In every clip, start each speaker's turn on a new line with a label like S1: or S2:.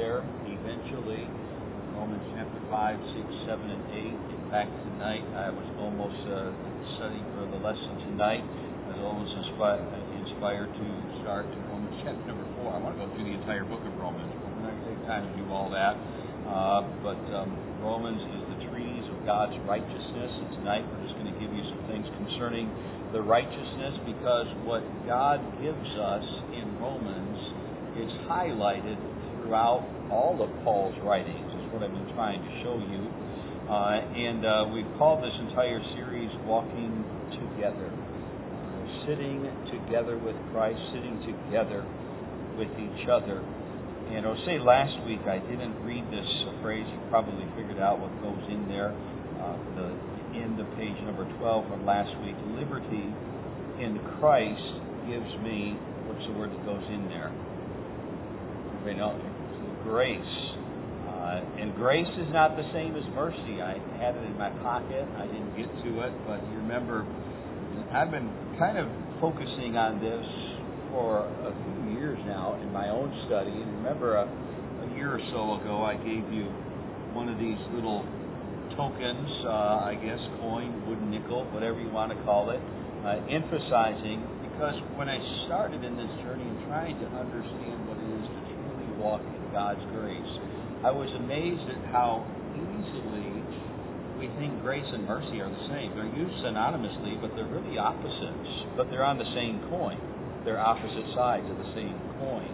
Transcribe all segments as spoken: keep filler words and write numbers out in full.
S1: there eventually. Romans chapter five, six, seven, and eight. In fact, tonight I was almost uh, studying for the lesson tonight. I was almost inspired, inspired to start Romans chapter number four. I want to go through the entire book of Romans. We're not going to take time to do all that. Uh, but um, Romans is the trees of God's righteousness. And tonight we're just going to give you some things concerning the righteousness, because what God gives us in Romans is highlighted throughout all of Paul's writings. Is what I've been trying to show you. Uh, and uh, we've called this entire series Walking Together. Uh, sitting together with Christ, sitting together with each other. And I'll say last week I didn't read this phrase. You probably figured out what goes in there. Uh, the end of page number twelve from last week. Liberty in Christ gives me, what's the word that goes in there? Everybody know? Grace. Uh, and grace is not the same as mercy. I had it in my pocket. I didn't get to it. But you remember, I've been kind of focusing on this for a few years now in my own study. And remember, a, a year or so ago, I gave you one of these little tokens, uh, I guess, coin, wooden nickel, whatever you want to call it, uh, emphasizing, because when I started in this journey and trying to understand what it is to truly walk in God's grace, I was amazed at how easily we think grace and mercy are the same. They're used synonymously, but they're really opposites, but they're on the same coin. They're opposite sides of the same coin.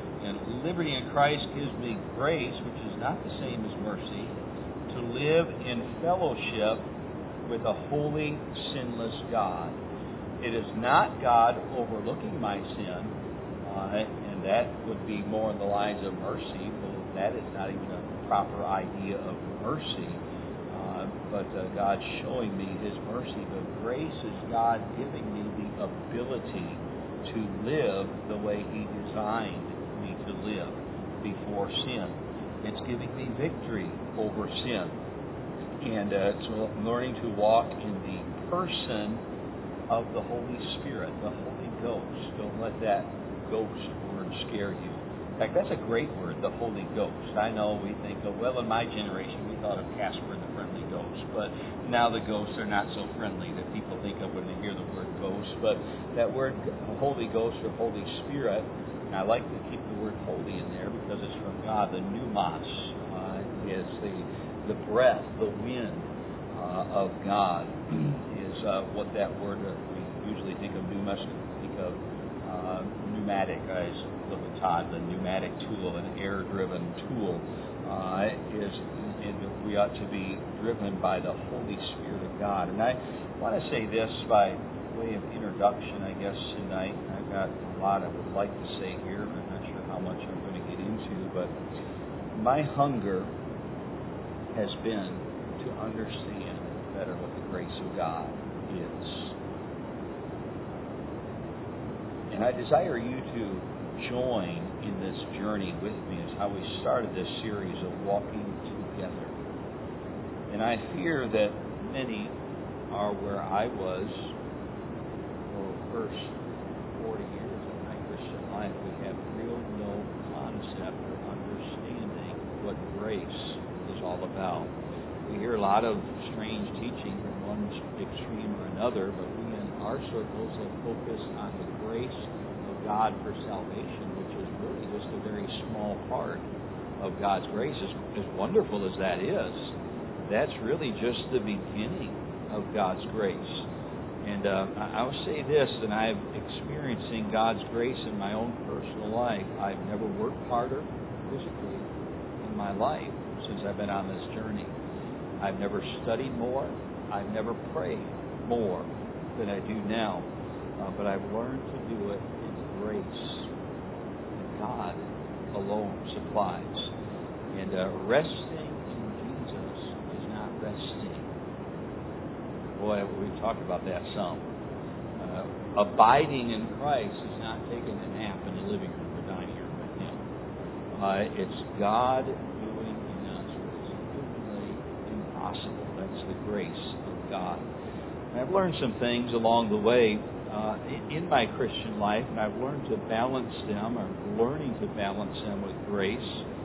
S1: And liberty in Christ gives me grace, which is not the same as mercy, to live in fellowship with a holy, sinless God. It is not God overlooking my sin, uh, and that would be more in the lines of mercy. Well, that is not even a proper idea of mercy, uh, but uh, God showing me His mercy. But grace is God giving me the ability to live the way He designed me to live before sin. It's giving me victory over sin. And uh, so I'm learning to walk in the person of the Holy Spirit, the Holy Ghost. Don't let that ghost word scare you. In fact, that's a great word, the Holy Ghost. I know we think of, well, in my generation, we thought of Casper and the Friendly Ghost. But now the ghosts are not so friendly that people think of when they hear the word ghost. But that word Holy Ghost or Holy Spirit, and I like to keep the word holy in there because it's from God. The pneumos uh, is the the breath, the wind uh, of God is uh, what that word, uh, we usually think of pneumos, think of uh, pneumatic, as look at Todd, the pneumatic tool, an air-driven tool, uh, is, and we ought to be driven by the Holy Spirit of God. And I want to say this by way of introduction, I guess, tonight. I've got a lot I would like to say here, but I'm not sure how much I'm going to get into, but my hunger has been to understand better what the grace of God is. And I desire you to join in this journey with me as how we started this series of walking together. And I fear that many are where I was for the first forty years of my Christian life. We have real no concept or understanding what grace is all about. We hear a lot of strange teaching from one extreme or another, but we in our circles have focused on the grace of God for salvation, which is really just a very small part of God's grace. As, as wonderful as that is, that's really just the beginning of God's grace. And uh, I will say this, that I'm experiencing God's grace in my own personal life. I've never worked harder physically in my life since I've been on this journey. I've never studied more. I've never prayed more than I do now. Uh, but I've learned to do it in grace that God alone supplies. And uh, resting in Jesus is not resting. Boy, we've talked about that some. Uh, abiding in Christ is not taking a nap in the living room or dining room with Him. Uh, it's God doing in us what is humanly impossible. That's the grace of God. And I've learned some things along the way uh, in, in my Christian life, and I've learned to balance them, or learning to balance them with grace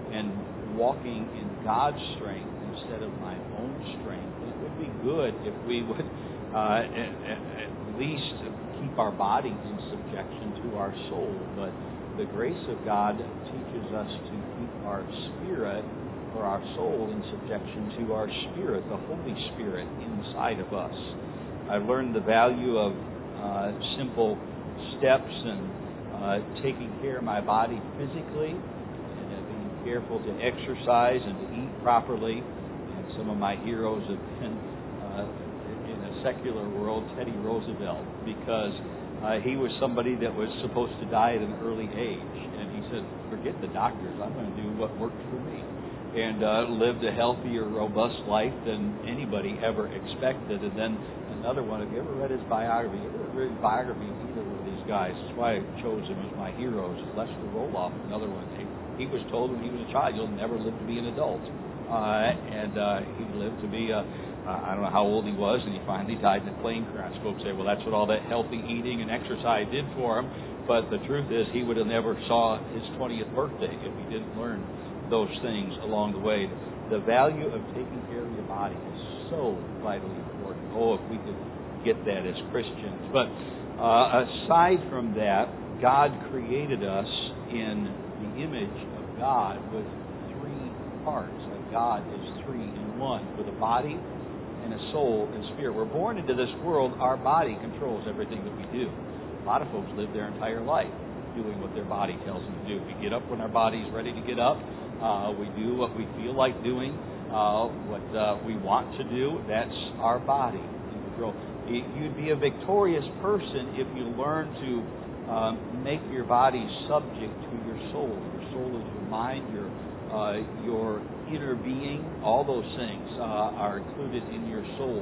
S1: and walking in God's strength instead of my own strength. It would be good if we would uh, at, at least keep our body in subjection to our soul. But the grace of God teaches us to keep our spirit or our soul in subjection to our spirit, the Holy Spirit inside of us. I've learned the value of uh, simple steps and uh, taking care of my body physically and uh, being careful to exercise and to eat properly. And some of my heroes have been uh, in a secular world, Teddy Roosevelt, because uh, he was somebody that was supposed to die at an early age. And he said, forget the doctors, I'm going to do what works for me. And uh, lived a healthier, robust life than anybody ever expected. And then another one, have you ever read his biography? Have you ever read his biography of either one of these guys? That's why I chose him as my heroes. Lester Roloff, another one. He, he was told when he was a child, you'll never live to be an adult. Uh, and uh, he lived to be, a, uh, I don't know how old he was, and he finally died in a plane crash. Folks say, well, that's what all that healthy eating and exercise did for him. But the truth is, he would have never saw his twentieth birthday if he didn't learn those things along the way. The value of taking care of your body is so vitally important. Oh, if we could get that as Christians. But uh, aside from that, God created us in the image of God with three parts. God is three in one, with a body and a soul and spirit. We're born into this world. Our body controls everything that we do. A lot of folks live their entire life doing what their body tells them to do. We get up when our body's ready to get up. Uh, we do what we feel like doing, uh, what uh, we want to do. That's our body in control. You'd be a victorious person if you learn to um, make your body subject to your soul. Your soul is your mind, your uh, your inner being. All those things uh, are included in your soul.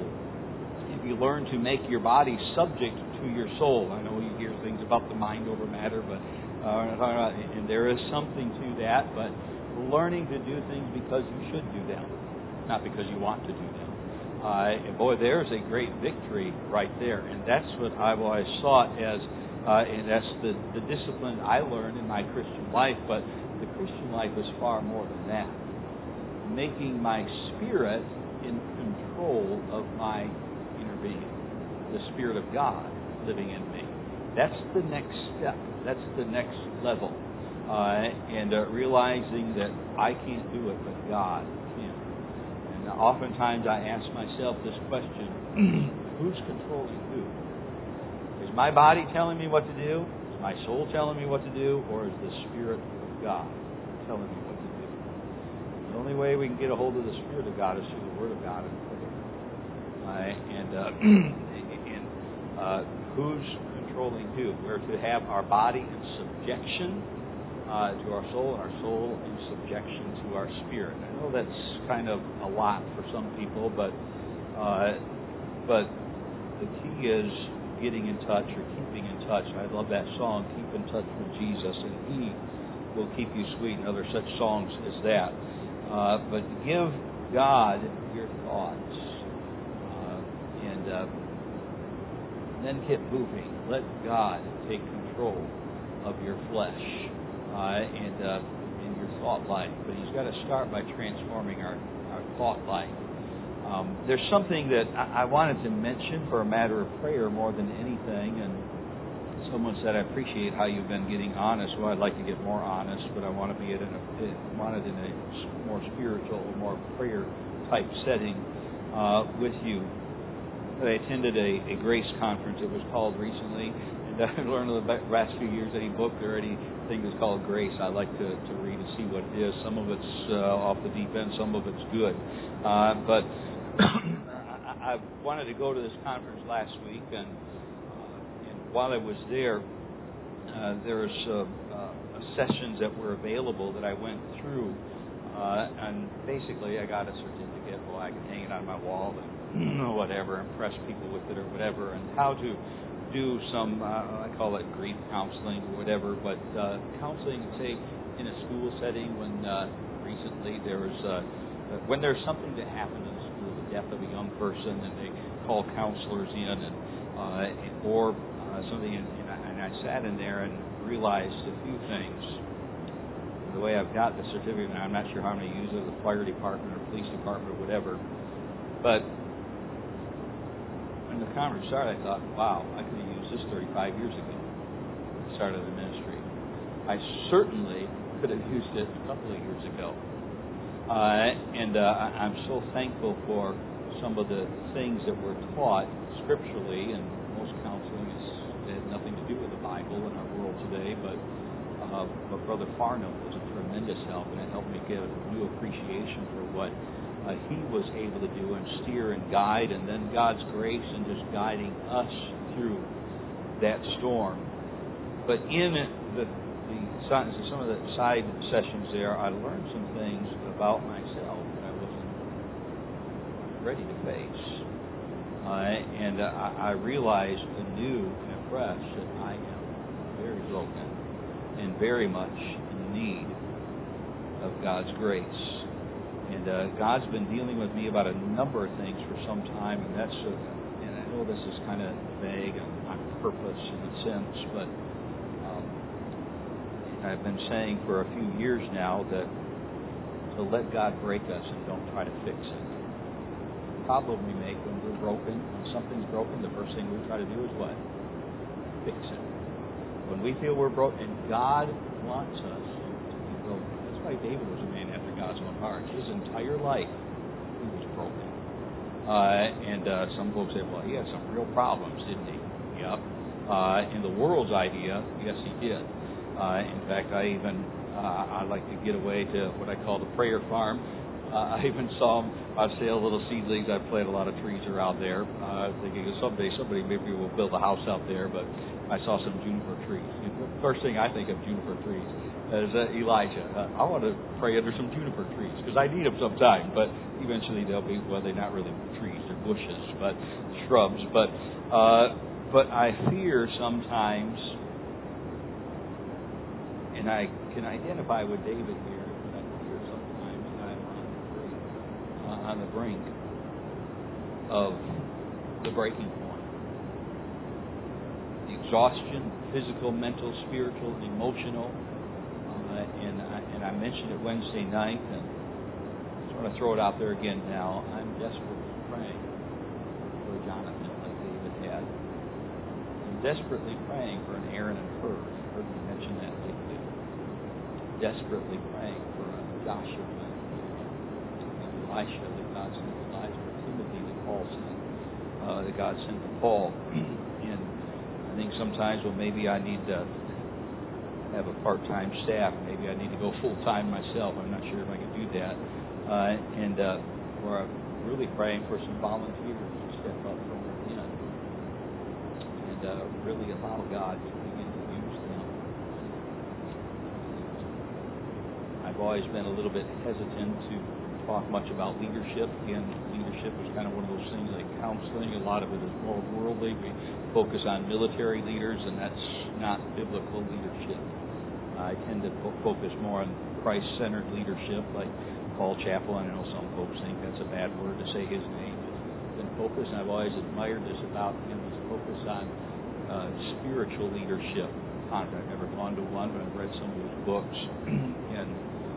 S1: If you learn to make your body subject to your soul, I know you hear things about the mind over matter, but uh, and there is something to that, but learning to do things because you should do them, not because you want to do them. Uh, and boy, there's a great victory right there. And that's what I've always sought as, uh, and that's the, the discipline I learned in my Christian life. But the Christian life is far more than that. Making my spirit in control of my inner being, the Spirit of God living in me. That's the next step. That's the next level. Uh, and uh, realizing that I can't do it, but God can. And oftentimes I ask myself this question, who's controlling who? Is my body telling me what to do? Is my soul telling me what to do? Or is the Spirit of God telling me what to do? The only way we can get a hold of the Spirit of God is through the Word of God and prayer. Uh, and uh, and uh, who's controlling who? We're to have our body in subjection Uh, to our soul, and our soul in subjection to our spirit. I know that's kind of a lot for some people, but uh, but the key is getting in touch or keeping in touch. I love that song, "Keep in Touch with Jesus, and He will keep you sweet," and other such songs as that. Uh, but give God your thoughts, uh, and uh, then get moving. Let God take control of your flesh. Uh, and uh, in your thought life. But He's got to start by transforming our, our thought life. Um, there's something that I, I wanted to mention for a matter of prayer more than anything, and someone said, I appreciate how you've been getting honest. Well, I'd like to get more honest, but I want to be in a, want it in a more spiritual, more prayer-type setting uh, with you. I attended a, a Grace conference. It was called recently, and I learned in the last few years any book or anything that's called Grace I like to, to read and see what it is. Some of it's uh, off the deep end, some of it's good. Uh, but I, I wanted to go to this conference last week, and, uh, and while I was there, uh, there was uh, uh, sessions that were available that I went through, uh, and basically I got a certificate. Well, I can hang it on my wall and whatever, impress people with it or whatever, and how to do some, uh, I call it grief counseling or whatever, but uh, counseling, say, in a school setting when uh, recently there was, uh, when there's something that happened in the school, the death of a young person, and they call counselors in, and uh, or uh, something, and, and, I, and I sat in there and realized a few things. the way I've got the certificate, and I'm not sure how I'm going to use it, the fire department or police department or whatever. But when the conference started, I thought, wow, I could have used this thirty-five years ago. I started the ministry. I certainly could have used it a couple of years ago. Uh, and uh, I'm so thankful for some of the things that were taught scripturally, and most counseling is, has nothing to do with the Bible in our world today, but uh, but Brother Farnham was a tremendous help, and it helped me get a new appreciation for what uh, he was able to do and steer and guide, and then God's grace and just guiding us through that storm. But in the, the some of the side sessions there, I learned some things about myself that I wasn't ready to face. Uh, and uh, I realized anew and afresh that I am very broken and very much in need of God's grace. And uh, God's been dealing with me about a number of things for some time, and that's a, and I know this is kind of vague and on purpose in a sense, but um, I've been saying for a few years now that to let God break us and don't try to fix it. The problem we make when we're broken, when something's broken, the first thing we try to do is what? Fix it. When we feel we're broken, and God wants us to be broken. That's why David was a man after God's own heart. His entire life, he was broken. Uh, and uh, some folks say, well, he had some real problems, didn't he? Yep. Uh, in the world's idea, yes, he did. Uh, in fact, I even, uh, I like to get away to what I call the prayer farm. Uh, I even saw him, I sell little seedlings. I planted a lot of trees around there, uh, thinking someday somebody maybe will build a house out there, but I saw some juniper trees. The first thing I think of juniper trees is uh, Elijah. Uh, I want to pray under some juniper trees because I need them sometime, but eventually they'll be, well, they're not really trees, they're bushes, but shrubs. But, uh, but I fear sometimes, and I can identify with David here, but I fear sometimes that I'm on the brink, uh, on the brink of the breaking point. Exhaustion, physical, mental, spiritual, emotional, uh, and, I, and I mentioned it Wednesday night, and I just want to throw it out there again now. I'm desperately praying for Jonathan like David had. I'm desperately praying for an Aaron and Hur. You heard me mention that lately. Desperately praying for a Joshua and Elisha that God sent to Elijah, or Timothy that Paul sent, uh, that God sent to Paul. and I think sometimes, well, maybe I need to have a part-time staff. Maybe I need to go full-time myself. I'm not sure if I can do that. Uh, and uh, we're really praying for some volunteers to step up from within and uh, really allow God to begin to use them. I've always been a little bit hesitant to talk much about leadership. Again, leadership is kind of one of those things like counseling. A lot of it is more worldly. We focus on military leaders, and that's not biblical leadership. I tend to fo- focus more on Christ-centered leadership, like Paul Chappell. I know some folks think that's a bad word to say his name. He's been focused, and I've always admired this about him, is focus on uh, spiritual leadership. I've never gone to one, but I've read some of his books, and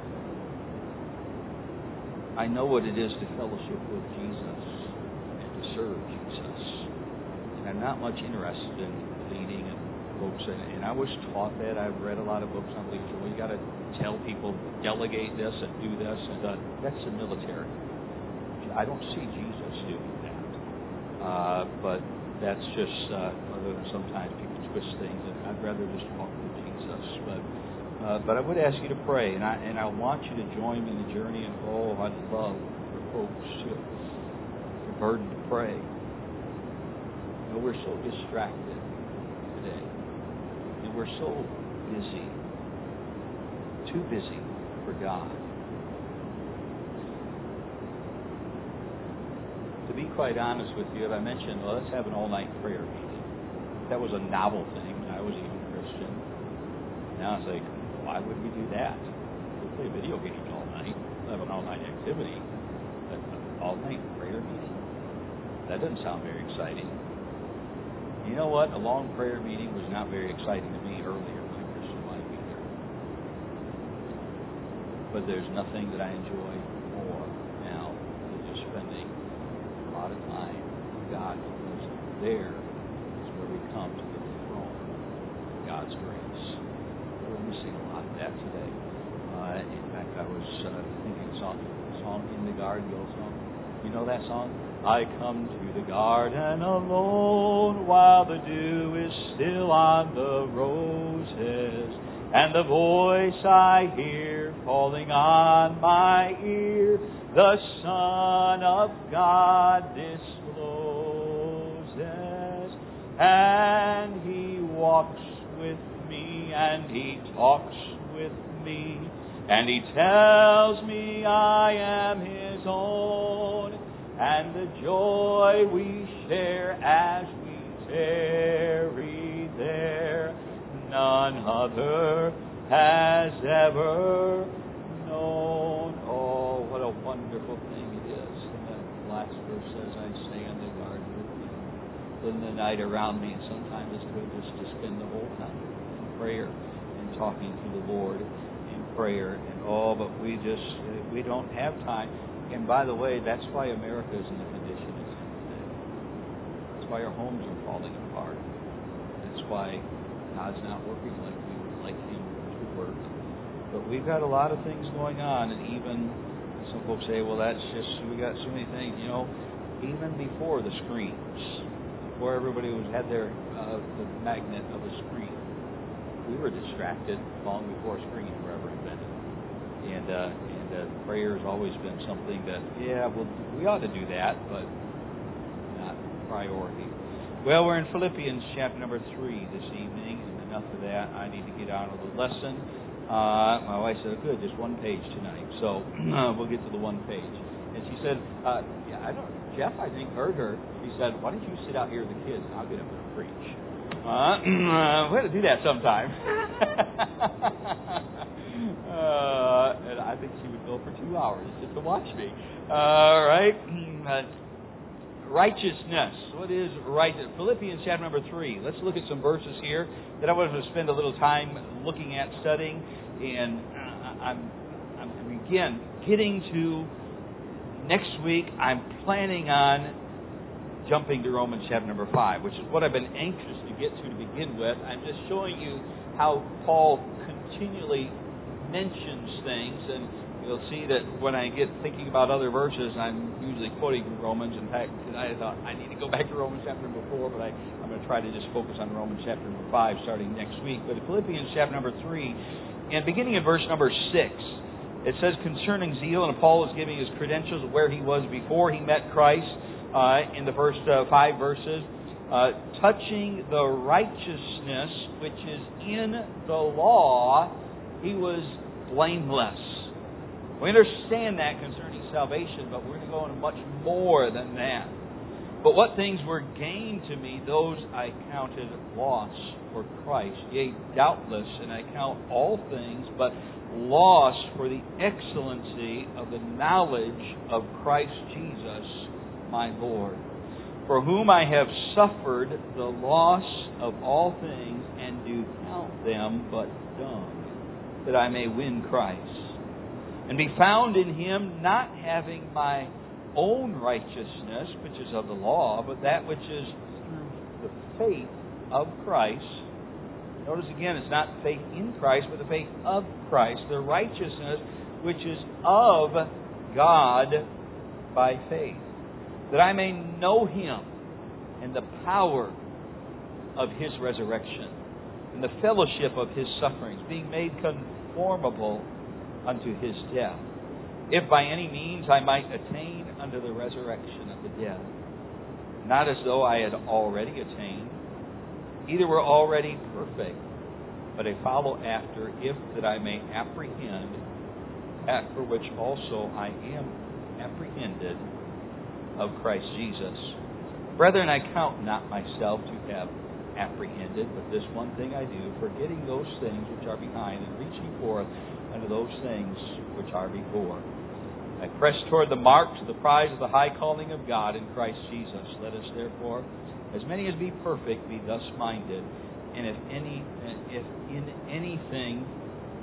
S1: I know what it is to fellowship with Jesus and to serve Jesus. And I'm not much interested in leading and folks. And, and I was taught that. I've read a lot of books on leadership. Well, you got to tell people, delegate this and do this. And uh, that's the military. I don't see Jesus doing that. Uh, but that's just, uh, other than sometimes people twist things. And I'd rather just talk with Jesus. But Uh, but I would ask you to pray, and I and I want you to join me in the journey. And oh, I'd love for folks to the burden to pray. You know, we're so distracted today, and we're so busy, too busy for God. To be quite honest with you, as I mentioned, well, let's have an all-night prayer meeting. That was a novel thing when I was a young Christian. Now it's like, why would we do that? We play video games all night, have an all-night activity, but an all-night prayer meeting? That doesn't sound very exciting. You know what? A long prayer meeting was not very exciting to me earlier in my Christian life either. But there's nothing that I enjoy more now than just spending a lot of time with God, because there is where we come to the throne of God's grace. We're missing a lot of that today. Uh, in fact, I was uh, thinking of a song, a song in the garden, the old song. You know that song? I come to the garden alone while the dew is still on the roses, and the voice I hear falling on my ear, the Son of God discloses, and He walks with me, and He talks with me, and He tells me I am His own, and the joy we share as we tarry there, none other has ever known. Oh, what a wonderful thing it is. And that last verse says, I stay in the garden with you, spend the night around me. And sometimes it's good just to spend the whole time in prayer and talking to the Lord in prayer. And oh, but we just, we don't have time. And by the way, that's why America is in the condition it's in today. That's why our homes are falling apart. That's why God's not working like we would like Him to work. But we've got a lot of things going on, and even some folks say, well, that's just, we got so many things, you know, even before the screens, before everybody was had their uh, the magnet of a screen, we were distracted long before screens were ever invented. And uh, and uh, prayer has always been something that, yeah, well, we ought to do that, but not priority. Well, we're in Philippians chapter number three this evening, and enough of that. I need to get out of the lesson. Uh, my wife said, good, just one page tonight. So uh, we'll get to the one page. And she said, uh, yeah, I don't, Jeff, I think, heard her. She said, why don't you sit out here with the kids and I'll get up there and preach. Uh, we have to do that sometime. uh, and I think she would go for two hours just to watch me. All right. Uh, righteousness. What is righteousness? Philippians chapter number three. Let's look at some verses here that I wanted to spend a little time looking at, studying. And uh, I'm, I'm, again, getting to next week, I'm planning on jumping to Romans chapter number five, which is what I've been anxious to get to to begin with. I'm just showing you how Paul continually mentions things, and you'll see that when I get thinking about other verses, I'm usually quoting from Romans. In fact, tonight I thought I need to go back to Romans chapter number four, but I, I'm going to try to just focus on Romans chapter number five starting next week. But in Philippians chapter number three, and beginning in verse number six, it says concerning zeal, and Paul is giving his credentials of where he was before he met Christ uh, in the first uh, five verses, uh, touching the righteousness which is in the law, he was blameless. We understand that concerning salvation, but we're going to go into much more than that. But what things were gained to me, those I counted loss for Christ. Yea, doubtless, and I count all things but loss for the excellency of the knowledge of Christ Jesus, my Lord, for whom I have suffered the loss of all things, and do count them but dung, that I may win Christ, and be found in Him, not having my own righteousness, which is of the law, but that which is through the faith of Christ. Notice again, it's not faith in Christ, but the faith of Christ, the righteousness which is of God by faith, that I may know Him and the power of His resurrection, and the fellowship of His sufferings, being made conformable unto His death, if by any means I might attain unto the resurrection of the dead. Not as though I had already attained, either were already perfect, but I follow after, if that I may apprehend that for which also I am apprehended of Christ Jesus. Brethren, I count not myself to have apprehended, but this one thing I do, forgetting those things which are behind, and reaching forth unto those things which are before. I press toward the mark to the prize of the high calling of God in Christ Jesus. Let us therefore, as many as be perfect, be thus minded. And if any, if in anything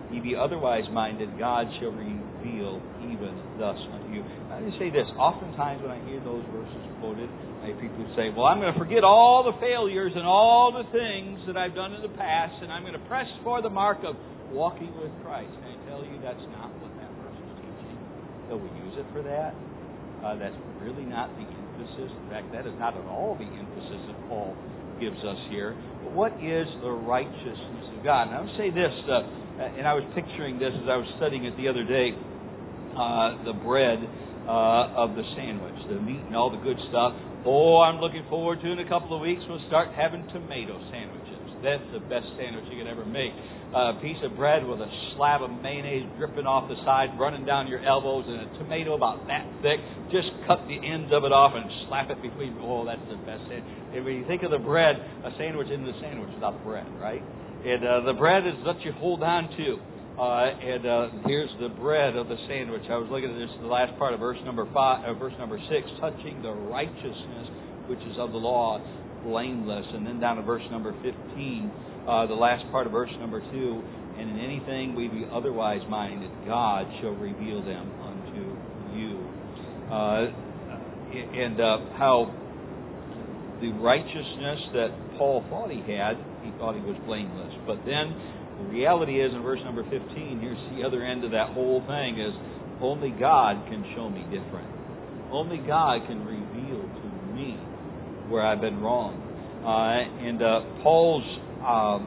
S1: ye be otherwise minded, God shall reveal even thus unto you. I just say this. Oftentimes when I hear those verses quoted, I hear people say, well, I'm going to forget all the failures and all the things that I've done in the past, and I'm going to press for the mark of walking with Christ. And I tell you, that's not what that verse is teaching. Though we use it for that, uh, that's really not the emphasis. In fact, that is not at all the emphasis that Paul gives us here. But what is the righteousness of God? And I would say this, uh, and I was picturing this as I was studying it the other day, uh, the bread uh, of the sandwich, the meat and all the good stuff. Oh, I'm looking forward to in a couple of weeks we'll start having tomato sandwiches. That's the best sandwich you could ever make. A piece of bread with a slab of mayonnaise dripping off the side, running down your elbows, and a tomato about that thick. Just cut the ends of it off and slap it between. Oh, that's the best sandwich. And when you think of the bread, a sandwich isn't a sandwich without the bread, right? And uh, the bread is what you hold on to. Uh, and uh, here's the bread of the sandwich. I was looking at this, the last part of verse number five, uh, verse number six, touching the righteousness which is of the law, blameless. And then down to verse number fifteen. Uh, the last part of verse number two, and in anything we be otherwise minded, God shall reveal them unto you. Uh, and uh, how the righteousness that Paul thought he had, he thought he was blameless. But then the reality is in verse number fifteen, here's the other end of that whole thing, is only God can show me different. Only God can reveal to me where I've been wrong. Uh, and uh, Paul's Um,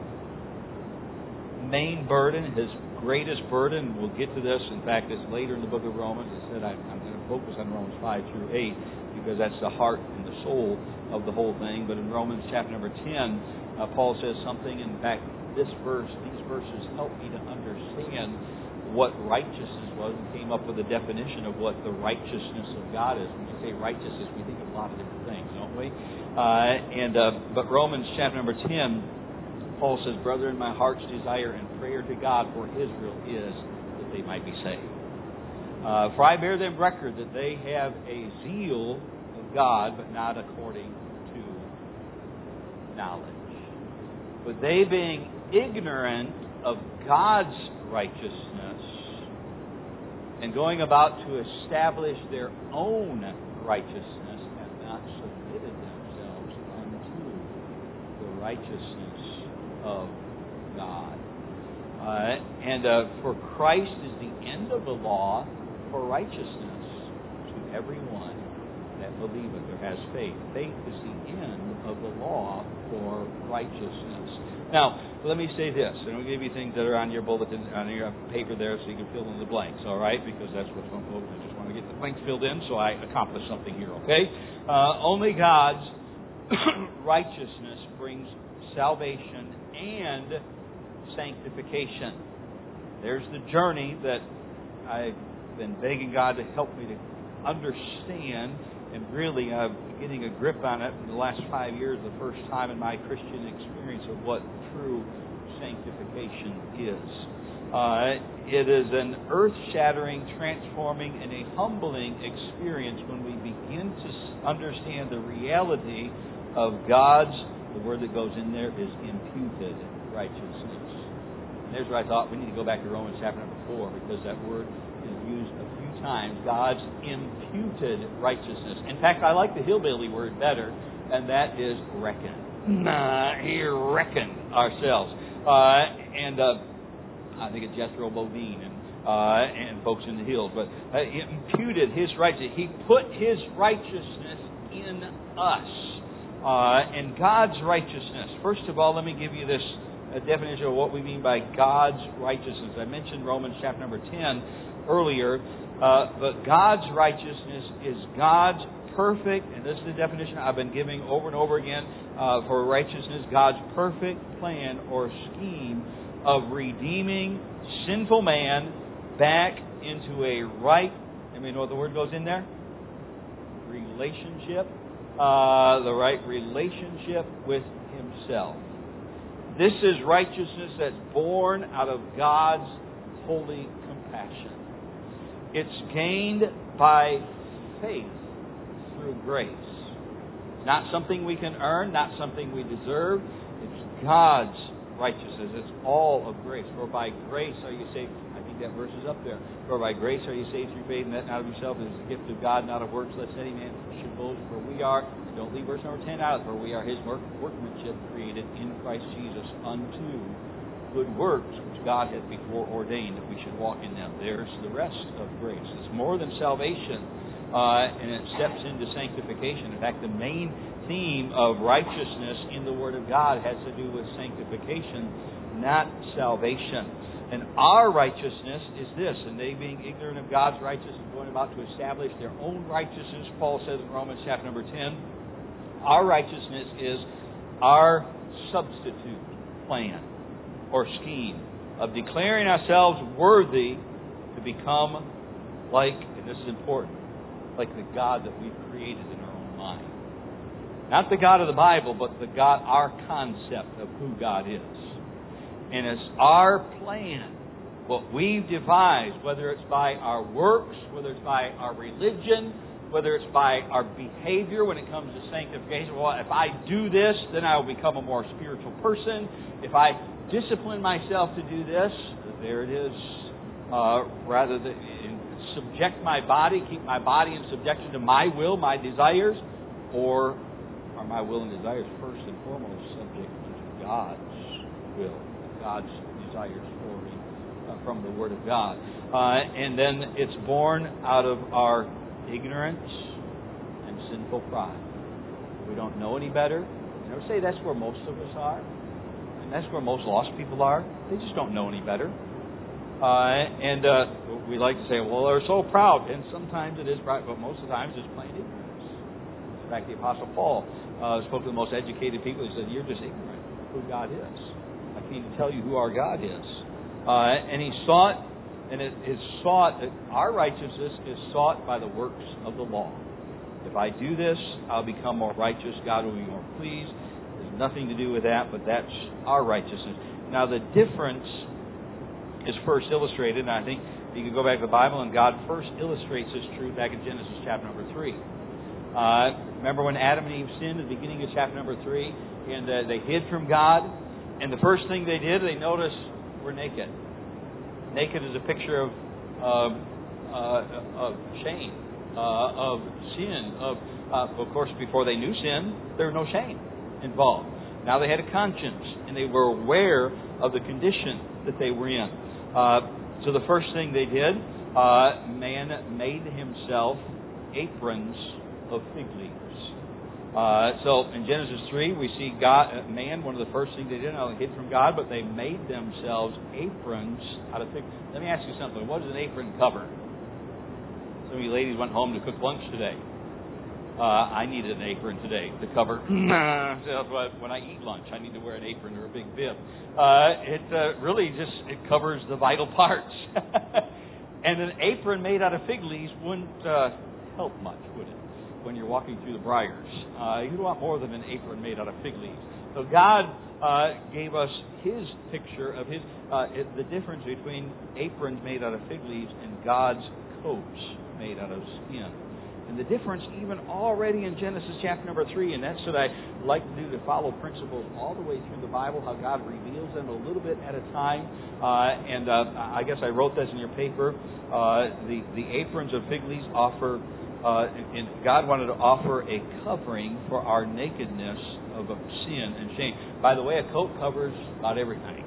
S1: main burden, his greatest burden, we'll get to this, in fact, it's later in the book of Romans. I said I, I'm going to focus on Romans five through eight because that's the heart and the soul of the whole thing. But in Romans chapter number ten, uh, Paul says something. In fact, this verse, these verses help me to understand what righteousness was and came up with a definition of what the righteousness of God is. When we say righteousness, we think of a lot of different things, don't we? Uh, and uh, but Romans chapter number ten, Paul says, brethren, my heart's desire and prayer to God for Israel is that they might be saved. Uh, for I bear them record that they have a zeal of God, but not according to knowledge. But they being ignorant of God's righteousness and going about to establish their own righteousness have not submitted themselves unto the righteousness of God. Uh, and uh, for Christ is the end of the law for righteousness to everyone that believeth or has faith. Faith is the end of the law for righteousness. Now, let me say this, and I'll give you things that are on your bulletin, on your paper there, so you can fill in the blanks, all right? Because that's what some folks, I just want to get the blanks filled in, so I accomplish something here, okay? Uh, only God's righteousness brings salvation and sanctification. There's the journey that I've been begging God to help me to understand, and really I'm getting a grip on it in the last five years, the first time in my Christian experience of what true sanctification is. Uh, it is an earth-shattering, transforming, and a humbling experience when we begin to understand the reality of God's, the word that goes in there is imputed righteousness. And there's where I thought we need to go back to Romans chapter number four, because that word is used a few times, God's imputed righteousness. In fact, I like the hillbilly word better, and that is reckon. Nah, here, reckon ourselves. Uh, and uh, I think it's Jethro Bodine and uh, and folks in the hills, but uh, imputed His righteousness. He put His righteousness in us. Uh, and God's righteousness. First of all, let me give you this uh, definition of what we mean by God's righteousness. I mentioned Romans chapter number ten earlier, uh, but God's righteousness is God's perfect, and this is the definition I've been giving over and over again uh, for righteousness, God's perfect plan or scheme of redeeming sinful man back into a right, I mean, know what the word goes in there? Relationship. Uh, the right relationship with Himself. This is righteousness that's born out of God's holy compassion. It's gained by faith through grace. It's not something we can earn, not something we deserve. It's God's righteousness. It's all of grace. For by grace are you saved. I think that verse is up there. For by grace are you saved through faith, and that not of yourself. It is the gift of God, not of works, lest any man should boast. For we are, don't leave verse number ten out, for we are His work, workmanship created in Christ Jesus unto good works, which God hath before ordained that we should walk in them. There's the rest of grace. It's more than salvation. Uh, and it steps into sanctification. In fact, the main theme of righteousness in the Word of God has to do with sanctification, not salvation. And our righteousness is this, and they being ignorant of God's righteousness and going about to establish their own righteousness, Paul says in Romans chapter number ten, our righteousness is our substitute plan or scheme of declaring ourselves worthy to become like, and this is important, like the God that we've created in our own mind. Not the God of the Bible, but the God, our concept of who God is. And it's our plan, what we've devised, whether it's by our works, whether it's by our religion, whether it's by our behavior when it comes to sanctification. Well, if I do this, then I will become a more spiritual person. If I discipline myself to do this, there it is, uh, rather than subject my body, keep my body in subjection to my will, my desires, or are my will and desires first and foremost subject to God's will, God's desires for me uh, from the Word of God? Uh, and then it's born out of our ignorance and sinful pride. We don't know any better. You know, say that's where most of us are, and that's where most lost people are. They just don't know any better. Uh, and uh, we like to say, well, they're so proud. And sometimes it is pride, but most of the times it's plain ignorance. In fact, the Apostle Paul uh, spoke to the most educated people. He said, you're just ignorant of who God is. I can't even tell you who our God is. Uh, and he sought, and it is sought, our righteousness is sought by the works of the law. If I do this, I'll become more righteous. God will be more pleased. There's nothing to do with that, but that's our righteousness. Now, the difference is first illustrated, and I think you can go back to the Bible, and God first illustrates this truth back in Genesis chapter number three. Uh, remember when Adam and Eve sinned at the beginning of chapter number three, and uh, they hid from God, and the first thing they did, they noticed we're naked. Naked is a picture of uh, uh, of shame, uh, of sin. Of uh, of course, before they knew sin, there was no shame involved. Now they had a conscience, and they were aware of the condition that they were in. Uh, so the first thing they did, uh, man made himself aprons of fig leaves. Uh, so in Genesis three, we see God, uh, man, one of the first things they did, not only hid from God, but they made themselves aprons out of fig. Let me ask you something. What does an apron cover? Some of you ladies went home to cook lunch today. Uh, I needed an apron today to cover. When I eat lunch, I need to wear an apron or a big bib. Uh, it uh, really just it covers the vital parts. And an apron made out of fig leaves wouldn't uh, help much, would it? When you're walking through the briars, uh, you want more than an apron made out of fig leaves. So God uh, gave us His picture of His uh, it, the difference between aprons made out of fig leaves and God's coats made out of skin. And the difference even already in Genesis chapter number three, and that's what I like to do, to follow principles all the way through the Bible, how God reveals them a little bit at a time. Uh, and uh, I guess I wrote this in your paper. Uh, the, the aprons of fig leaves offer, uh, and God wanted to offer a covering for our nakedness of sin and shame. By the way, a coat covers about everything.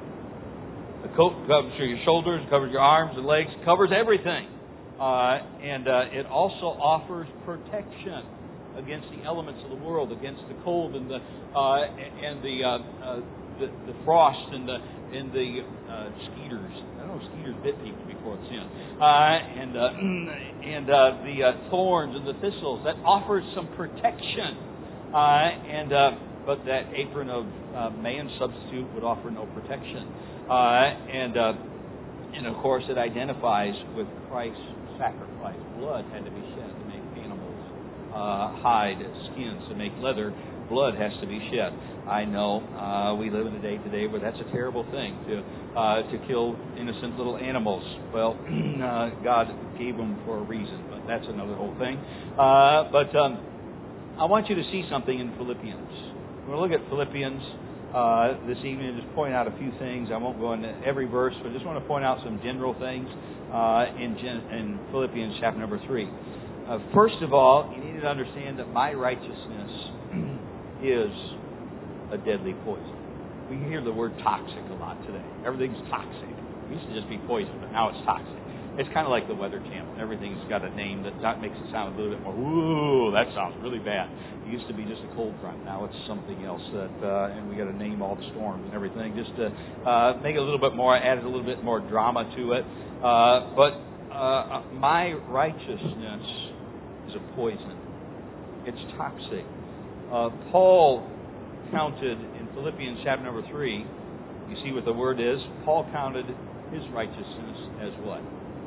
S1: A coat covers your shoulders, covers your arms and legs, covers everything. Uh, and uh, it also offers protection against the elements of the world, against the cold and the uh, and the, uh, uh, the the frost and the and the uh, skeeters. I don't know if skeeters bit people before it's in, uh, and uh, and uh, the uh, thorns and the thistles. That offers some protection, uh, and uh, but that apron of uh, man's substitute would offer no protection, uh, and uh, and of course it identifies with Christ's sacrifice. Blood had to be shed to make animals uh, hide, skins to make leather. Blood has to be shed. I know uh, we live in a day today where that's a terrible thing, to uh, to kill innocent little animals. Well, uh, God gave them for a reason, but that's another whole thing. Uh, but um, I want you to see something in Philippians. We're going to look at Philippians uh, this evening and just point out a few things. I won't go into every verse, but I just want to point out some general things uh, in, Gen- in Philippians chapter number three. Uh, first of all, you need to understand that my righteousness is a deadly poison. We hear the word toxic a lot today. Everything's toxic. It used to just be poison, but now it's toxic. It's kind of like the Weather Channel. Everything's got a name that, that makes it sound a little bit more, ooh, that sounds really bad. It used to be just a cold front. Now it's something else. That uh, and we got to name all the storms and everything just to uh, make it a little bit more, add a little bit more drama to it. Uh, but uh, my righteousness is a poison. It's toxic. Uh, Paul counted in Philippians chapter number three, you see what the word is, Paul counted his righteousness as what?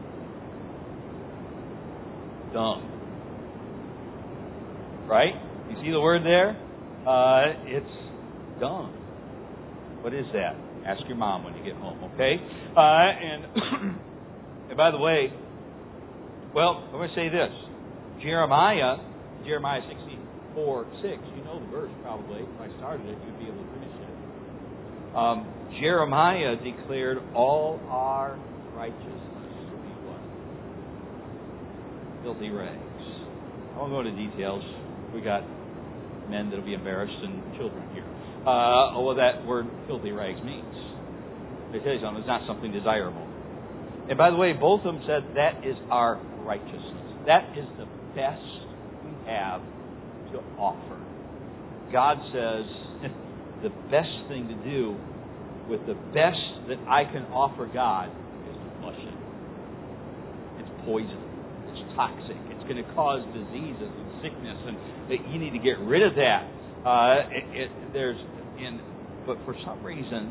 S1: Dung. Right? You see the word there? Uh, it's dung. What is that? Ask your mom when you get home, okay? Uh, and, and by the way, well, I'm going to say this. Jeremiah, Jeremiah sixty-four six, you know the verse probably. If I started it, you'd be able to finish it. Um, Jeremiah declared all our righteousness to be what? Filthy rags. I won't go into details. We got men that'll be embarrassed and children here. Uh, what that word filthy rags means. Let me tell you something, it's not something desirable. And by the way, both of them said that is our righteousness. That is the best we have to offer. God says the best thing to do with the best that I can offer God is to flush it. It's poison. It's toxic. It's going to cause diseases and sickness, and you need to get rid of that. Uh, it, it, there's, in, but for some reason,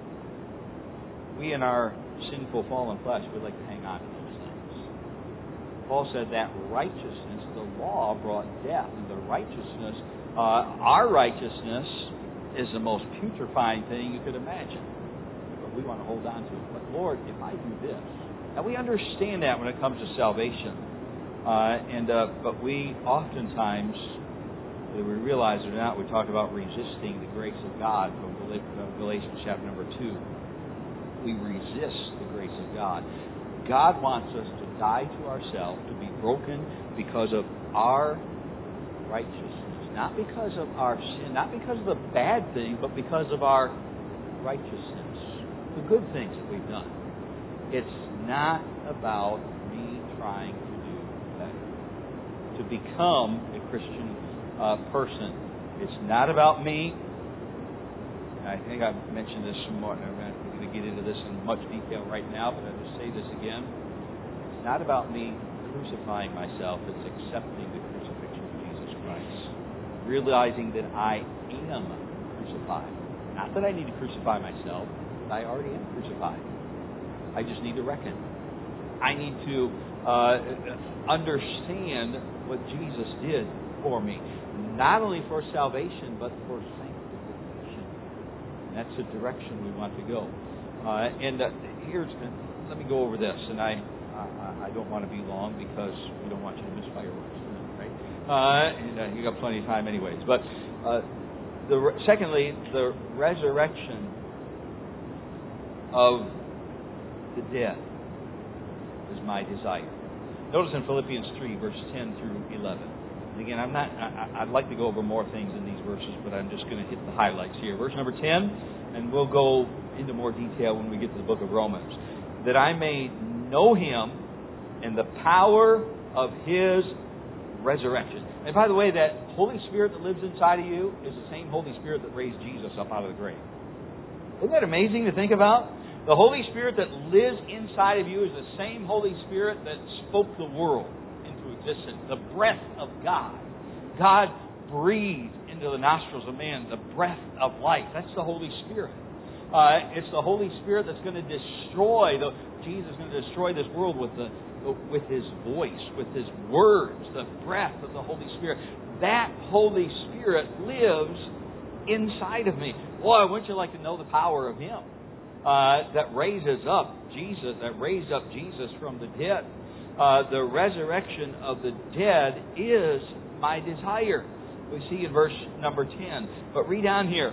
S1: we in our sinful, fallen flesh would like to hang on to those things. Paul said that righteousness, the law brought death, and the righteousness, uh, our righteousness, is the most putrefying thing you could imagine. But we want to hold on to it. But Lord, if I do this, and we understand that when it comes to salvation. Uh, and uh, but we oftentimes, whether we realize it or not, we talk about resisting the grace of God from Galatians chapter number two. We resist the grace of God. God wants us to die to ourselves, to be broken because of our righteousness. Not because of our sin, not because of the bad thing, but because of our righteousness. The good things that we've done. It's not about me trying to do better. To become a Christian uh, person. It's not about me. I think I've mentioned this more. I'm not going to get into this in much detail right now, but I'll just say this again. It's not about me crucifying myself. It's accepting the crucifixion of Jesus Christ. Realizing that I am crucified. Not that I need to crucify myself. I already am crucified. I just need to reckon. I need to uh, understand what Jesus did for me. Not only for salvation, but for sanctification. And that's the direction we want to go. Uh, and uh, here's, uh, let me go over this. And I, I, I don't want to be long because we don't want you to miss fireworks tonight, right? Uh, and uh, you got plenty of time anyways. But uh, the secondly, the resurrection of the dead is my desire. Notice in Philippians three, verse ten through eleven. And again, I'm not. I, I'd like to go over more things in these verses, but I'm just going to hit the highlights here. Verse number ten, and we'll go into more detail when we get to the book of Romans. That I may know Him and the power of His resurrection. And by the way, that Holy Spirit that lives inside of you is the same Holy Spirit that raised Jesus up out of the grave. Isn't that amazing to think about? The Holy Spirit that lives inside of you is the same Holy Spirit that spoke the world into existence. The breath of God. God breathed into the nostrils of man the breath of life. That's the Holy Spirit. Uh, it's the Holy Spirit that's going to destroy, the, Jesus is going to destroy this world with the with His voice, with His words, the breath of the Holy Spirit. That Holy Spirit lives inside of me. Boy, wouldn't you like to know the power of Him? Uh, that raises up Jesus, that raised up Jesus from the dead. Uh, the resurrection of the dead is my desire. We see in verse number ten. But read on here.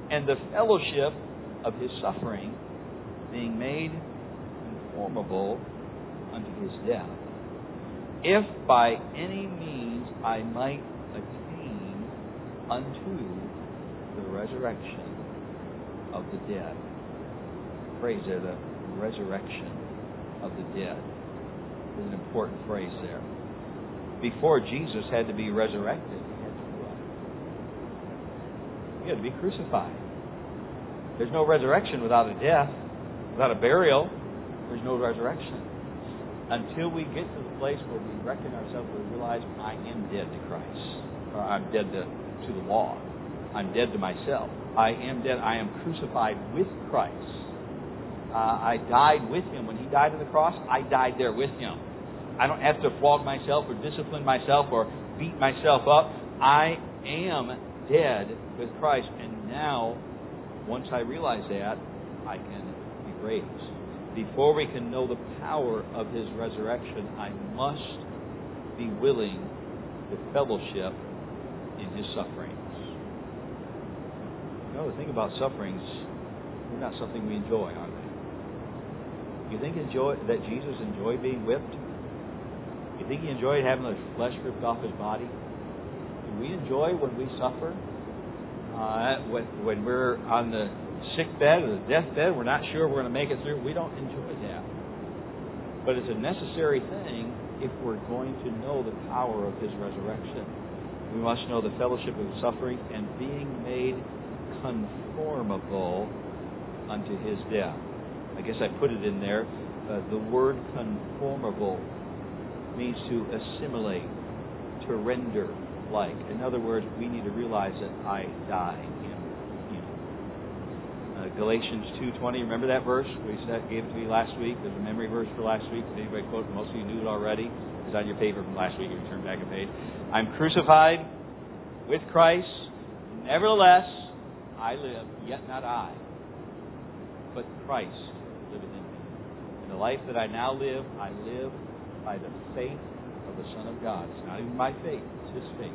S1: and the fellowship of His suffering, being made conformable unto His death, if by any means I might attain unto the resurrection of the dead. Phrase there, the resurrection of the dead. There's an important phrase there. Before Jesus had to be resurrected, He had to what? He had to be crucified. There's no resurrection without a death, without a burial. There's no resurrection. Until we get to the place where we reckon ourselves, we realize I am dead to Christ. Or I'm dead to, to the law. I'm dead to myself. I am dead. I am crucified with Christ. Uh, I died with Him. When He died on the cross, I died there with Him. I don't have to flog myself or discipline myself or beat myself up. I am dead with Christ. And now, once I realize that, I can be raised. Before we can know the power of His resurrection, I must be willing to fellowship in His sufferings. You know, the thing about sufferings, they're not something we enjoy, are they? You think enjoy, that Jesus enjoyed being whipped? You think He enjoyed having the flesh ripped off His body? Do we enjoy when we suffer? Uh, when, when we're on the sick bed or the deathbed, we're not sure we're going to make it through. We don't enjoy that. But it's a necessary thing if we're going to know the power of His resurrection. We must know the fellowship of suffering and being made conformable unto His death. I guess I put it in there. Uh, the word conformable means to assimilate, to render like. In other words, we need to realize that I die in Him. Uh, Galatians two twenty, remember that verse? We said, gave it to you last week. There's a memory verse for last week. If anybody quote, most of you knew it already. It's on your paper from last week if you turn back a page. I'm crucified with Christ. Nevertheless, I live, yet not I, but Christ liveth in me. In the life that I now live, I live by the faith of the Son of God. It's not even my faith, it's His faith.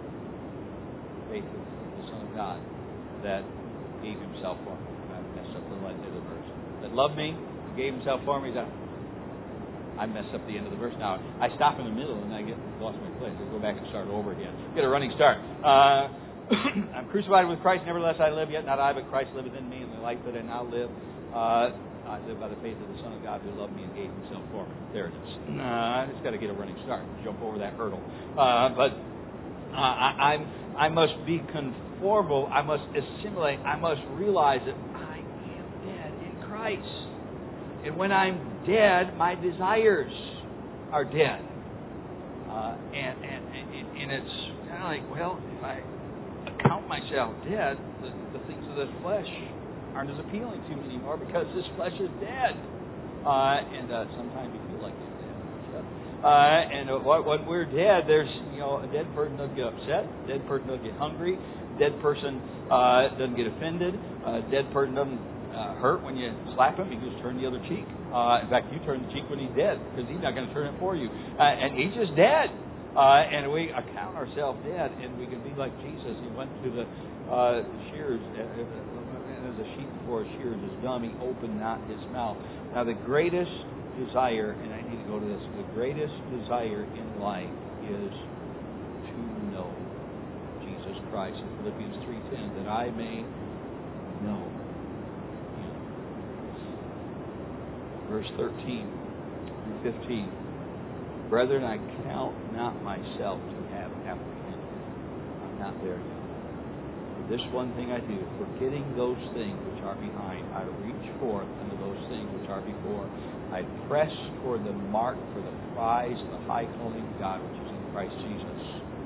S1: Faith of the Son of God that gave Himself for me. I messed up the end of the verse. That loved me, gave Himself for me. That I messed up the end of the verse. Now, I stop in the middle and I get lost my place. I go back and start over again. Get a running start. Uh, I'm crucified with Christ, nevertheless I live, yet not I, but Christ liveth in me, and the life that I now live, uh, I live by the faith of the Son of God who loved me and gave Himself for me. There it is. Uh, I just got to get a running start, jump over that hurdle. Uh, but uh, I, I'm, I must be conformable. I must assimilate. I must realize that I am dead in Christ. And when I'm dead, my desires are dead. Uh, and, and, and, and it's kind of like, well, if I count myself dead, the, the things of this flesh aren't as appealing to me anymore because this flesh is dead. Uh, and uh, sometimes you feel like it's dead. Uh, and uh, when we're dead, there's, you know, a dead person doesn't get upset. A dead person doesn't get hungry. A dead person uh, doesn't get offended. A dead person doesn't uh, hurt when you slap him. He just turn the other cheek. Uh, in fact, you turn the cheek when he's dead because he's not going to turn it for you. Uh, and he's just dead. Uh, and we account ourselves dead, and we can be like Jesus. He went to the uh, shears, as a sheep before a shears is dumb, He opened not His mouth. Now, the greatest desire, and I need to go to this, the greatest desire in life is to know Jesus Christ. In Philippians three ten, that I may know Him. Verse thirteen through fifteen. Brethren, I count not myself to have apprehended. I'm not there yet. But this one thing I do, forgetting those things which are behind, I reach forth unto those things which are before. I press toward the mark for the prize of the high calling of God, which is in Christ Jesus.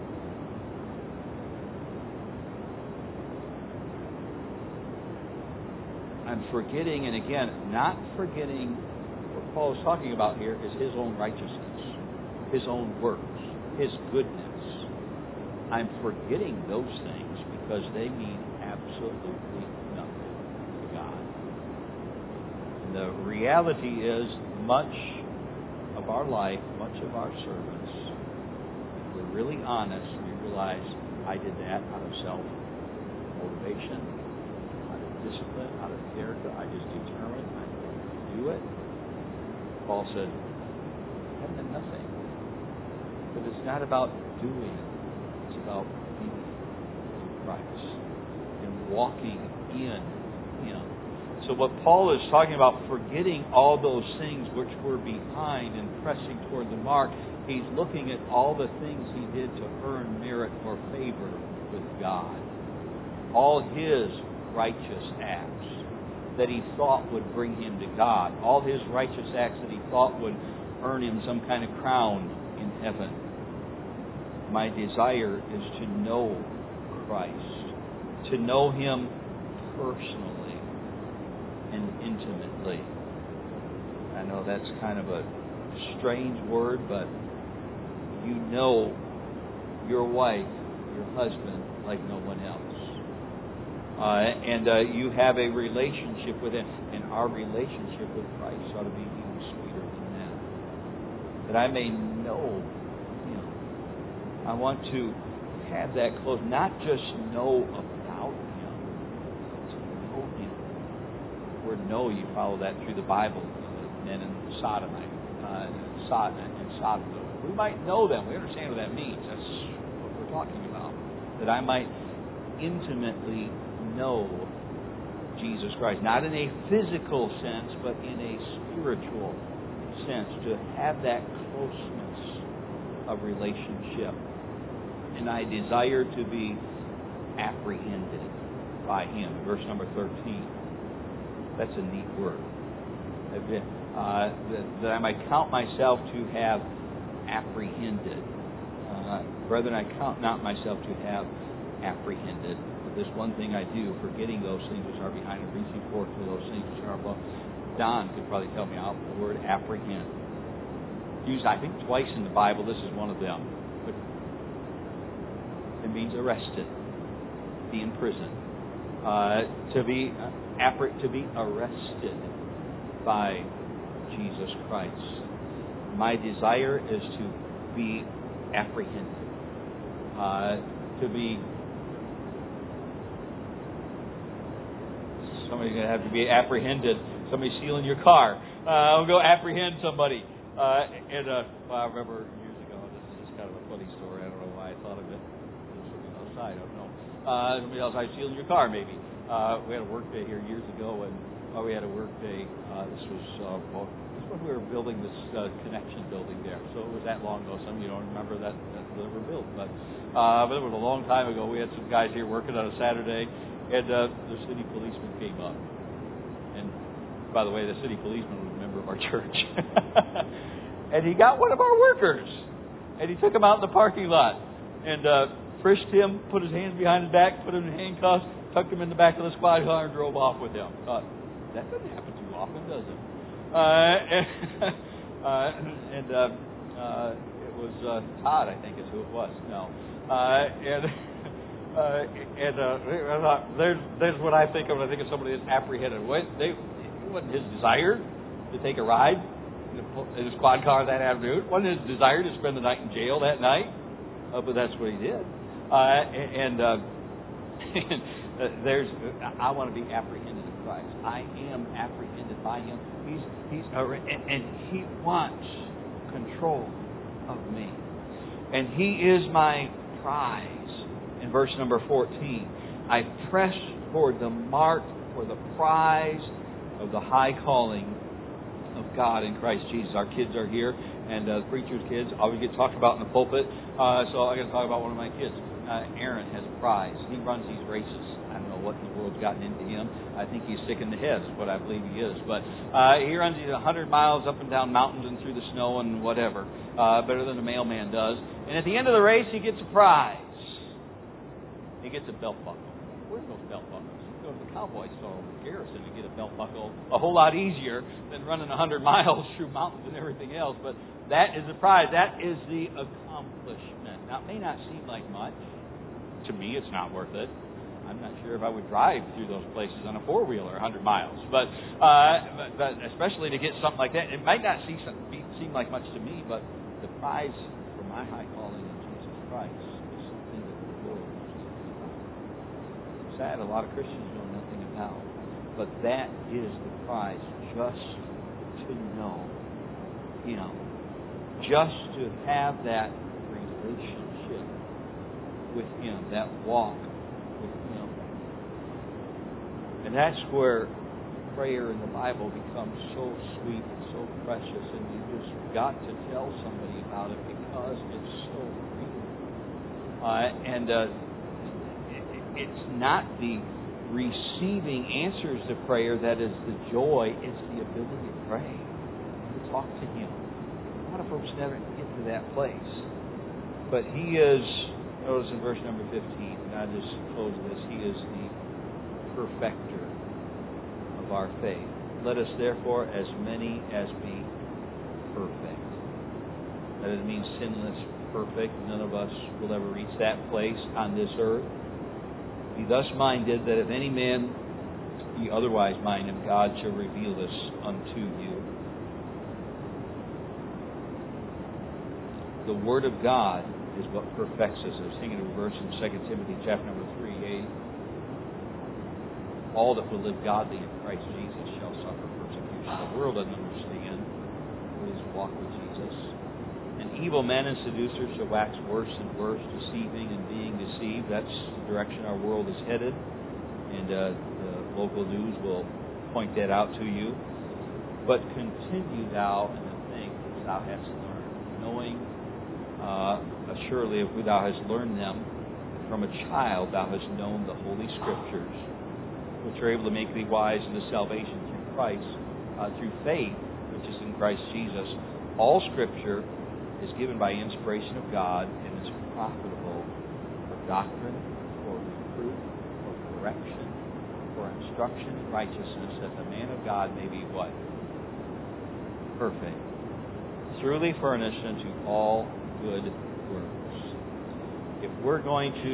S1: I'm forgetting, and again, not forgetting what Paul is talking about here is his own righteousness. His own works, His goodness. I'm forgetting those things because they mean absolutely nothing to God. And the reality is, much of our life, much of our service, if we're really honest, we realize I did that out of self-motivation. discipline, out of character. I just determined I'm going to do it. Paul said, I haven't done nothing. But it's not about doing. It's about being in Christ and walking in Him. So what Paul is talking about, forgetting all those things which were behind and pressing toward the mark, he's looking at all the things he did to earn merit or favor with God. All his righteous acts that he thought would bring him to God. All his righteous acts that he thought would earn him some kind of crown in heaven. My desire is to know Christ, to know Him personally and intimately. I know that's kind of a strange word, but you know your wife, your husband, like no one else. Uh, and uh, you have a relationship with Him, and our relationship with Christ ought to be even sweeter than that. That I may know Him. I want to have that close, not just know about Him, to know Him. The word know, you follow that through the Bible, men and sodomite, uh, Sodom and Sodom. We might know them. We understand what that means. That's what we're talking about. That I might intimately know Jesus Christ. Not in a physical sense, but in a spiritual sense. To have that closeness of relationship. And I desire to be apprehended by Him. Verse number thirteen. That's a neat word. Uh, that, that I might count myself to have apprehended. Uh, brethren, I count not myself to have apprehended. But this one thing I do, forgetting those things which are behind and reaching forth to those things which are above. Don could probably tell me out the word apprehend. Used, I think, twice in the Bible. This is one of them. But it means arrested, be in prison, uh, to be uh, appre- to be arrested by Jesus Christ. My desire is to be apprehended, uh, to be. Somebody's going to have to be apprehended. Somebody's stealing your car. Uh, I'll go apprehend somebody. Uh, and uh, well, I remember years ago. This is just kind of a funny story. I don't know why I thought of it. Something outside. I don't know. Uh, somebody else, I was stealing your car, maybe. Uh, we had a work day here years ago, and oh, we had a work day. Uh, this was uh, well, this was when we were building this uh, connection building there. So it was that long ago. Some of you don't remember that that we were built, but uh, but it was a long time ago. We had some guys here working on a Saturday, and uh, the city policeman came up. And by the way, the city policeman was a member of our church, and he got one of our workers, and he took him out in the parking lot, and uh, frisked him, put his hands behind his back, put him in handcuffs, tucked him in the back of the squad car, and drove off with him. Thought, that doesn't happen too often, does it? Uh, and uh, and uh, uh, it was uh, Todd, I think, is who it was. No, uh, and uh, and uh, there's there's what I think of when I think of somebody that's apprehended. What they it wasn't his desire to take a ride in a, in a squad car that afternoon. It wasn't his desire to spend the night in jail that night, uh, but that's what he did. Uh, and uh, and Uh, there's, I want to be apprehended in Christ. I am apprehended by Him. He's, he's, uh, and, and He wants control of me, and He is my prize. In verse number fourteen, I press toward the mark for the prize of the high calling of God in Christ Jesus. Our kids are here, and uh, the preacher's kids always get talked about in the pulpit. Uh, so I'm going to talk about one of my kids. Uh, Aaron has a prize. He runs these races. I don't know what in the world's gotten into him. I think he's sick in the head is what I believe he is. But uh, he runs these one hundred miles up and down mountains and through the snow and whatever. Uh, better than a mailman does. And at the end of the race, he gets a prize. He gets a belt buckle. Where's those belt buckles? You go to the cowboy store over in Garrison and get a belt buckle a whole lot easier than running one hundred miles through mountains and everything else. But that is the prize. That is the accomplishment. Now, it may not seem like much. To me, it's not worth it. I'm not sure if I would drive through those places on a four-wheeler one hundred miles. But, uh, but, but especially to get something like that, it might not seem, seem like much to me, but the prize for my high calling in Jesus Christ is something that the Lord wants to do. sad a lot of Christians know nothing about. But that is the prize, just to know Him. Just to have that relationship with Him, that walk with Him. And that's where prayer in the Bible becomes so sweet and so precious, and you just got to tell somebody about it because it's so real. Uh, and uh, it, it's not the receiving answers to prayer that is the joy, it's the ability to pray, to talk to Him. A lot of folks never get to that place. But He is, notice in verse number fifteen, and I just close this, He is the perfecter of our faith. Let us therefore, as many as be perfect. That doesn't mean sinless, perfect. None of us will ever reach that place on this earth. Be thus minded that if any man be otherwise minded, God shall reveal this unto you. The Word of God is what perfects us. I was thinking of a verse in Second Timothy chapter number three, eight. All that will live godly in Christ Jesus shall suffer persecution. The world doesn't understand what is walk with Jesus. And evil men and seducers shall wax worse and worse, deceiving and being deceived. That's the direction our world is headed. And uh, the local news will point that out to you. But continue thou in the things which thou hast learned, knowing uh, assuredly if thou hast learned them from a child, thou hast known the Holy Scriptures, which are able to make thee wise unto salvation through Christ, uh, through faith, which is in Christ Jesus. All Scripture is given by inspiration of God and is profitable for doctrine, for reproof, for correction, for instruction in righteousness, that the man of God may be what? Perfect. Truly furnished unto all good works. If we're going to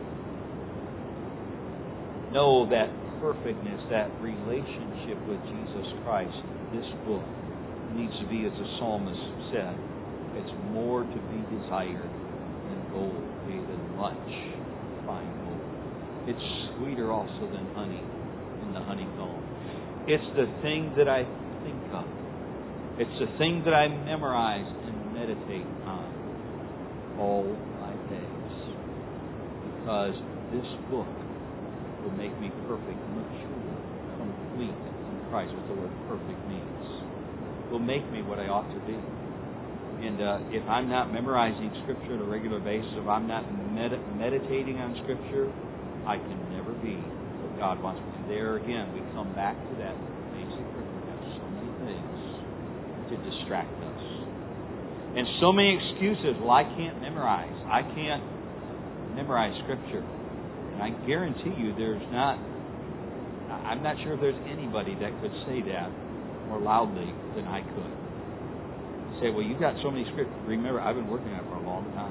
S1: know that perfectness, that relationship with Jesus Christ, this book needs to be, as the psalmist said, it's more to be desired than gold, yea, than much fine gold. It's sweeter also than honey in the honeycomb. It's the thing that I think of. It's the thing that I memorize and meditate on all my days. Because this book will make me perfect, mature, complete in Christ, what the word perfect means. Will make me what I ought to be. And uh, if I'm not memorizing Scripture on a regular basis, if I'm not med- meditating on Scripture, I can never be what God wants me to. There again, we come back to that basic principle. We have so many things to distract us. And so many excuses. Well, I can't memorize. I can't memorize Scripture. And I guarantee you there's not, I'm not sure if there's anybody that could say that more loudly than I could. Say, well, you've got so many scriptures. Remember, I've been working on it for a long time.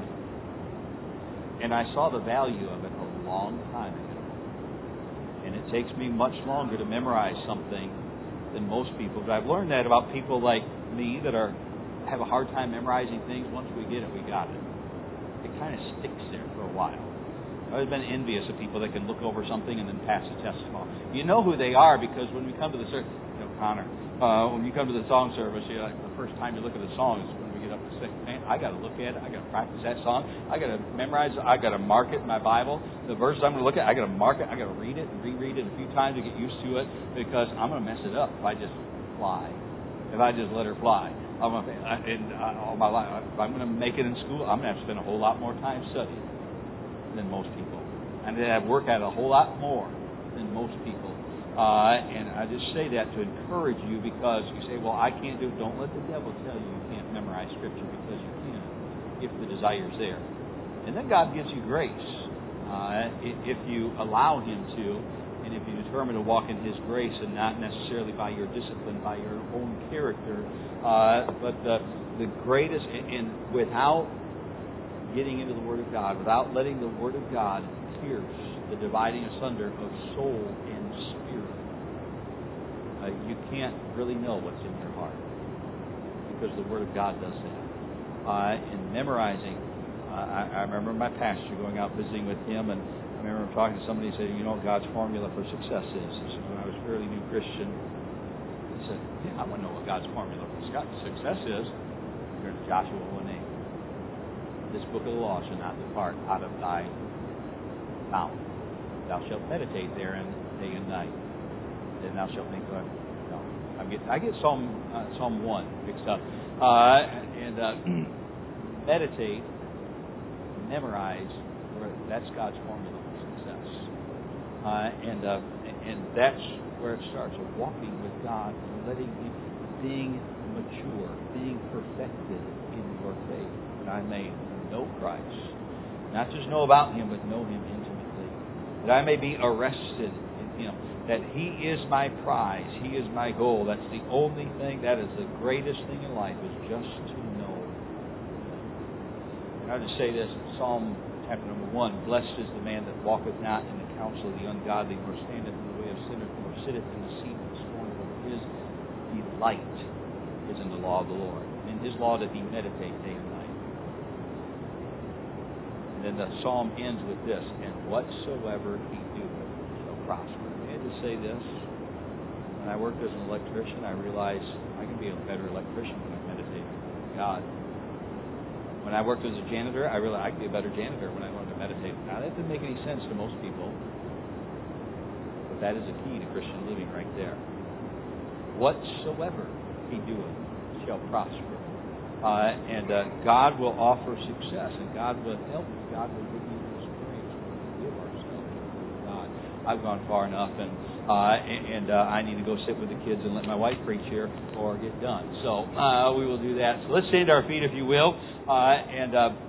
S1: And I saw the value of it a long time ago. And it takes me much longer to memorize something than most people. But I've learned that about people like me that are have a hard time memorizing things. Once we get it, we got it. It kind of sticks there for a while. I've been envious of people that can look over something and then pass the test off. You know who they are because when we come to the service, you know, Connor, uh, when you come to the song service, you know, the first time you look at the song is when we get up to sing. Man, I got to look at it. I got to practice that song. I got to memorize it. I got to mark it in my Bible. The verses I'm going to look at, I got to mark it. I got to read it and reread it a few times to get used to it because I'm going to mess it up if I just fly. If I just let her fly. I'm going to, and all my life, if I'm going to make it in school, I'm going to have to spend a whole lot more time studying than most people. I'm going to have work at a whole lot more than most people. Uh, and I just say that to encourage you because you say, well, I can't do it. Don't let the devil tell you you can't memorize Scripture because you can if the desire's there. And then God gives you grace uh, if you allow Him to and if you determine to walk in His grace and not necessarily by your discipline, by your own character. Uh, but the, the greatest, and without getting into the Word of God, without letting the Word of God pierce the dividing asunder of soul and spirit, uh, you can't really know what's in your heart because the Word of God does that. Uh, and memorizing, uh, I, I remember my pastor going out visiting with him, and I remember talking to somebody who said, you know what God's formula for success is? This is when I was a fairly new Christian. He said, yeah, I want to know what God's formula for success is. Turn to Joshua one eight. This book of the law shall not depart out of thy mouth. Thou shalt meditate therein day and night. Then thou shalt make thy... No, I get, I get Psalm, uh, Psalm one mixed up. Uh, and uh, meditate, memorize, that's God's formula for success. Uh, and uh, and that's where it starts, of walking with God, letting Him, being mature, being perfected in your faith, that I may know Christ. Not just know about Him, but know Him intimately. That I may be arrested in Him. That He is my prize. He is my goal. That's the only thing, that is the greatest thing in life, is just to know Him. And I'll just say this, Psalm chapter number one, blessed is the man that walketh not in the counsel of the ungodly, nor standeth in the way of sinners, nor sitteth in the seat of the scornful. His delight is in the law of the Lord. In His law doth he meditate day and night. And then the psalm ends with this, and whatsoever he doeth shall prosper. May I just say this? When I worked as an electrician, I realized I can be a better electrician when I meditate on God. When I worked as a janitor, I realized I could be a better janitor when I learned to meditate. Now, that didn't make any sense to most people, but that is a key to Christian living right there. Whatsoever he doeth shall prosper. Uh, and uh, God will offer success, and God will help you. God will give you His grace when we give ourselves to God. I've gone far enough, and uh, and uh, I need to go sit with the kids and let my wife preach here or get done. So uh, we will do that. So let's stand to our feet, if you will. Uh, and uh,